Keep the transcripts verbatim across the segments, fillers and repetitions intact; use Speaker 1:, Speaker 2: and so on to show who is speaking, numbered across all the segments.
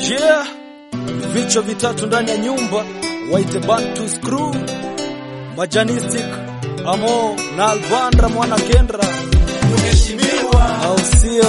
Speaker 1: Yeah, vichwa vitatu ndani ya nyumba, waite Bantu Screw, Majanistic, Amo na Alvandra mwana Kendra.
Speaker 2: Umeheshimiwa
Speaker 1: au sio?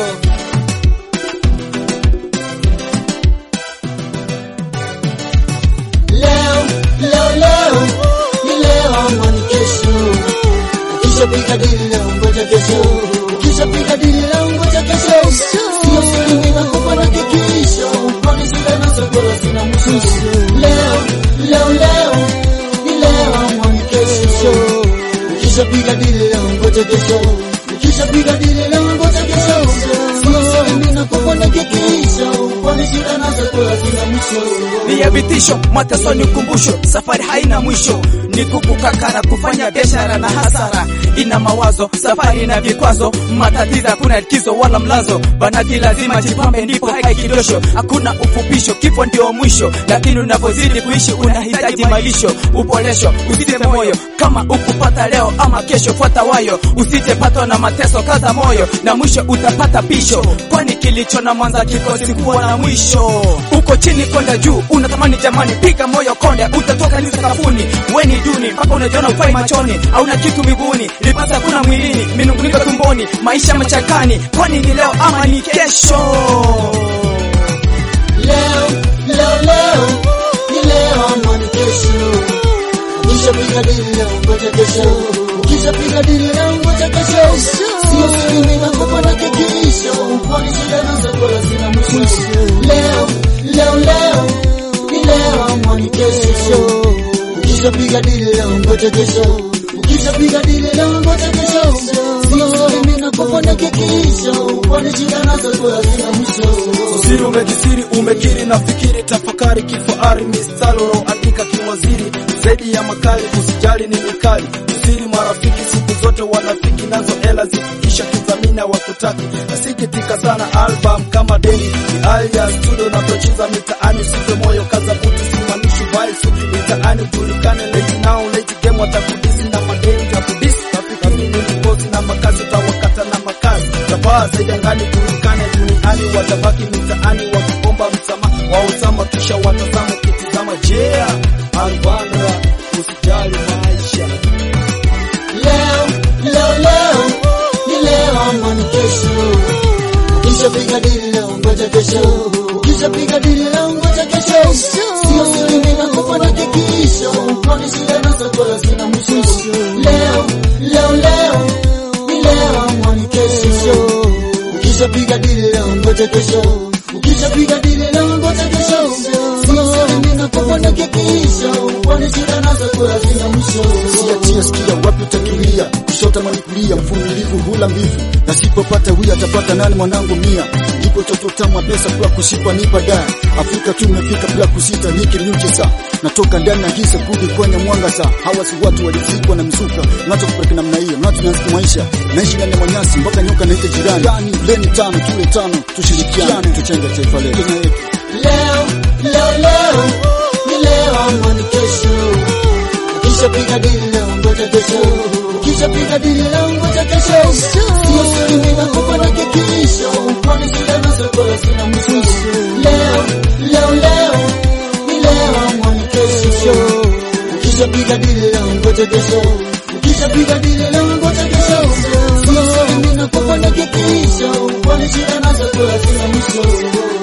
Speaker 3: Leo, leo, leo, ni leo mwani kesho. Kisha piga dili leo ngoja kesho. Kisha piga dili leo ngoja kesho. Sio siri mimi nakupa na kikisho. Kwani sila na sokola sina mwisho. Leo, leo, leo, ni leo mwani kesho. Kisha piga dili leo ngoja kesho. Kisha piga dili leo ngoja kesho. Sio siri mimi nakupa na kikisho. Kwani sila na sokola sina mwisho.
Speaker 2: ni ya vitisho, mateso ni ukumbusho, safari haina mwisho, ni kukukakara kufanya biashara na hasara, ina mawazo, safari na vikwazo, matatizo hakuna likizo wala mlazo, banati lazima jipambe ndipo hai kidosho, hakuna ufupisho, kifo ndio mwisho, lakini unapozidi kuishi unahitaji malisho, upolesho, usite moyo, kama ukupata leo ama kesho fuata wayo, usite patwa na mateso kaza moyo, na mwisho utapata pisho, kwani kilicho na mwanza kikosi kuwa na mwisho, uko chini kwenda juu, unatamani jamani piga moyo konde, utatoka ni sakafuni, weni duni, mpaka unajiona ufai machoni, hauna kitu miguuni, lipasa kuna mwilini, minunguniko tumboni, maisha machakani, kwani ni leo ama ni kesho.
Speaker 3: Leo, leo, leo, ni leo mwani kesho. Kisha piga dili leo ngoja kesho. Kisha piga dili leo ngoja kesho. Sio siri mimi nakupa na kikisho. Kwani shida na sokola sina mwisho. Leo, leo, leo, ni leo mwani kesho. Kisha piga dili leo ngoja kesho. Kisha piga dili leo ngoja kesho. Sio siri mimi nakupa na kikisho. Kwani shida na sokola sina mwisho.
Speaker 1: Usiri umekisiri umekiri na fikiri, tafakari kifahari mistaloro andika kiwaziri, zaidi ya makali usijali ni mikali, usiri marafiki siku zote wanafiki, nazo hela zifikisha kidhamina wakutaki, nasikitika sana album kama deni ni alias studio na kucheza mitaani, usipe moyo kaza buti simamishi vaisu mitaani, ujulikane late now late game watakudisi na madeni ya kudisi, rafiki nini mikosi na makazi tawakata na makazi, tabaa zaidi angani tulikane duniani, watabaki mitaani wakiomba msamaha wa usama kisha watazama kitizama. Yeah, Alvandra usijali maisha.
Speaker 3: Leo, leo, leo, ni leo mwani kesho. Kisha piga dili leo ngoja kesho. Kisha piga dili leo ngoja kesho. Sio siri mimi nakupa na kikisho. Kwani shida na sokola sina mwisho. Leo, leo, leo, ni leo mwani kesho. Kisha piga dili leo ngoja kesho. Kisha piga dili leo ngoja kesho. Sio siri mimi nakupa na kikisho. Kwani shida na sokola sina mwisho.
Speaker 4: Siatia sikia wapi utakimbia, kushoto manikulia, mvumilivu hula mbivu, na sipopata huyu atapata nani mwanangu mia, ndipo tototamwa pesa kwa kushikwa nipa da, Afrika tumefika bila kusita nikiliuchisa, natoka ndani na giza kurudi kwenye mwanga sa, hawa si watu walizikwa na mzuka, nacho kupeleka namna hiyo, nacho tunaanza maisha, naishi ndani ya manyasi mpaka nyoka naite jirani, yani leni tano tule tano, tushirikiane tuchenge taifa letu.
Speaker 3: Leo, leo, leo, ni leo mwani kesho. Kisha piga dili leo ngoja kesho. Kisha piga dili leo ngoja kesho. Sio siri mimi nakupa na kikisho. Kwani shida na sokola sina mwisho. Leo, leo, leo, ni leo mwani kesho. Kisha piga dili leo ngoja kesho. Kisha piga dili leo ngoja kesho. Sio siri mimi nakupa na kikisho. Kwani shida na sokola sina mwisho.